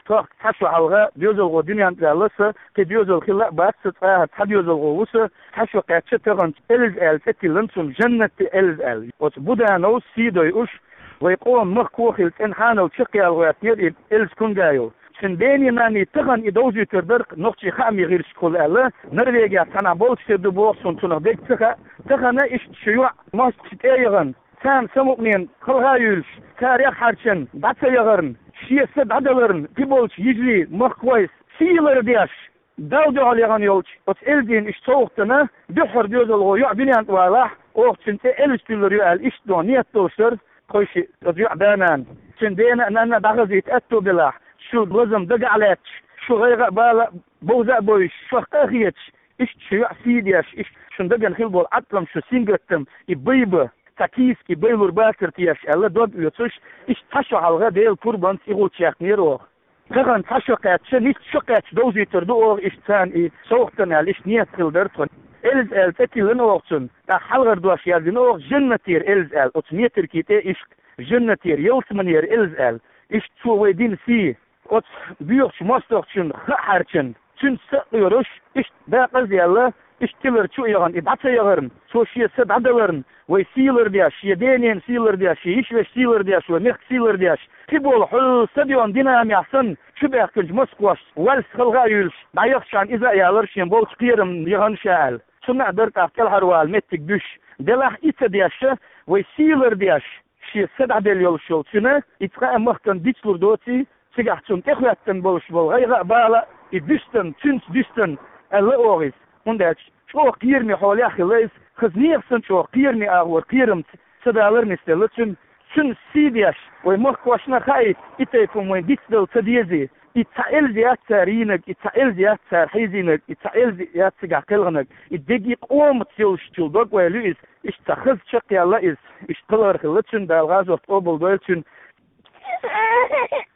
tak taşu halga diyozolgo dünyandalısı ki diyozol khilla batsı tahat hadiyozolgo usu taşu qaçı tağın eliz el fetilin sun cenneti eliz el ot bu da no sidoy uş ve qom mkhukil enhano chiqyal waqtir eliz kungayo Şimdi nani tağın idawzu terdir noqchi khami gir şkol ala Norvegiya sana bol şedi bu suntunak dektıqa tağına iş şu masjid ayğın sen samukmen qılğayül tarix harçın batsa yağırın şiyesi dadaların pibolç yijli mkhwais şiyler diyaş dawda alyan yolç ot eldin iş soğuqtana dühür diyozolgo yo binant wala oqçinte el üstünleri el iş do niyet dostlar qoyşi banan şimdi ana dağızit etto bilah şu bozum dagalet şu gayga bala boza boy şu qahiyet iş şu sidiyaş iş şunda gen hilbol atlam şu singöttem ibeybe takiski beylur bakır tiyaş alla dod yotuş iş taşo halga değil kurban sigulçak nero kagan taşo qatçı nit şu qatç dozitirdi o işten soğuktan el iş niyet kıldır eliz el tetilin oqsun da halgar duaş yazdın o cennetir eliz el ot niyetir kite iş cennetir yılsmanir eliz el iş şu ve din si ot büyük mostokçun harçın çün sıqıyoruz iş baqız yalla işçiler şu yağın batsa yağırın soşiyesi dadaların ve siler diyaş yedenen siler diyaş iş ve siler diyaş ve mek siler diyaş tibol hul stadion dinamiyasın şu baqız Moskvaş wal sıqılgayül dayaqşan iza yalar şen bol çıqırım yağın şal şuna bir taqal harwal mettik düş delah ise diyaş ve siler diyaş şi sadadel yol şolçuna itqa mahkan diçlur doti sigahçun tehwattan boluş bol gayga bala düştün tüns düştün elle oğis Undach çok qirmi holi xilais xizniqsin çok qirmi ağır qirim sadalar mistelçün sün sidiyaş ve mohkoşna khayt itayfum ve ditsdel tadiyezi itael ziyat sarinek itael ziyat sarhizinek itael ziyat sigaqilgnek idegi qomt yolşçuldok ve lüis iştaxiz çıqyalla is işqılar xilçün dalgaz ot obul bölçün